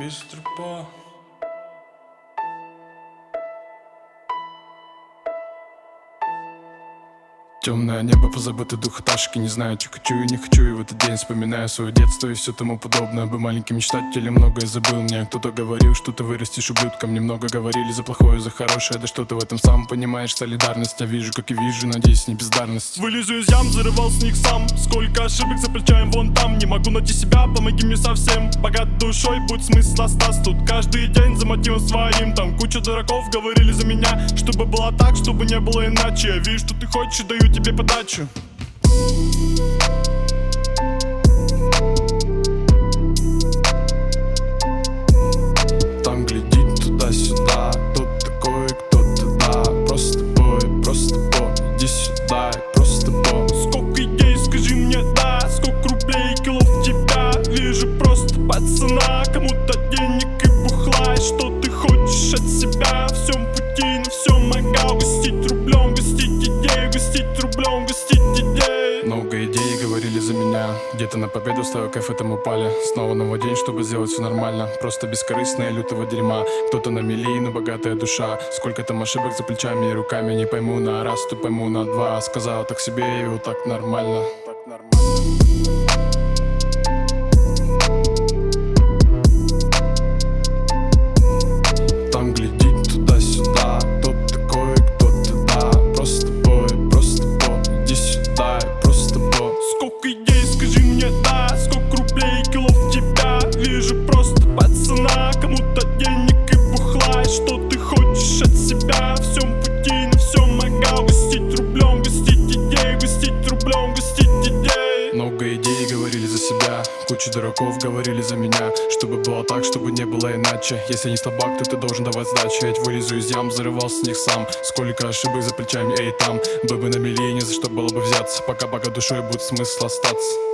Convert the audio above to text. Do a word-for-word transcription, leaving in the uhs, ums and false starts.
Быстро по темное небо, позабытый дух этажки. Не знаю, что хочу и не хочу, и в этот день вспоминаю свое детство и все тому подобное. Был маленьким мечтателем, многое забыл. Мне кто-то говорил, что ты вырастешь ублюдком. Немного говорили за плохое, за хорошее. Да что ты в этом сам понимаешь, солидарность. Я вижу, как и вижу, надеюсь, не бездарность. Вылезу из ям, зарывал с них сам. Сколько ошибок за плечами вон там. Не могу найти себя, помоги мне совсем. Богат душой, будь смысл остаться тут каждый день за мотивом своим. Там куча дураков говорили за меня, чтобы было так, чтобы не было иначе. Я вижу, что ты хочешь, и даю тебе подачу. Там глядит туда-сюда, кто такой, кто ты, да. Просто бой, просто бой, иди сюда и просто бой. Сколько идей, скажи мне, да. Сколько рублей, килов тебя. Вижу просто пацана, кому-то денег и бухла. И что ты хочешь от себя? В всем пути, на всем могу гостить рублем, гостить идею, гостить рублем, гостить идею. Много идей говорили за меня. Где-то на победу ставил кайф этому упали. Снова новый день, чтобы сделать все нормально. Просто бескорыстная лютого дерьма. Кто-то на мели, но богатая душа. Сколько там ошибок за плечами и руками. Не пойму на раз, то пойму на два. Сказал так себе, и вот так нормально. Так нормально. Там глядит туда-сюда, кто такой, кто ты, да. Просто бой, просто бой, иди сюда и просто бой. Сколько идей, скажи мне, да. Сколько рублей, килов тебя. Вижу просто пацана, кому-то денег и бухла. И что ты хочешь от себя? В всем пути, на всем могу гостить рублем, гостить идею, гостить рублем, гостить идею. Много идей говорили за себя, куча дураков говорили за меня. Чтобы было так, чтобы не было иначе. Если не слабак, то ты должен давать сдачи. Я ведь вылезу из ям, зарывал с них сам. Сколько ошибок за плечами, эй там. Был бы на мели, не за что было бы взяться. Пока пока душой будет смысл остаться.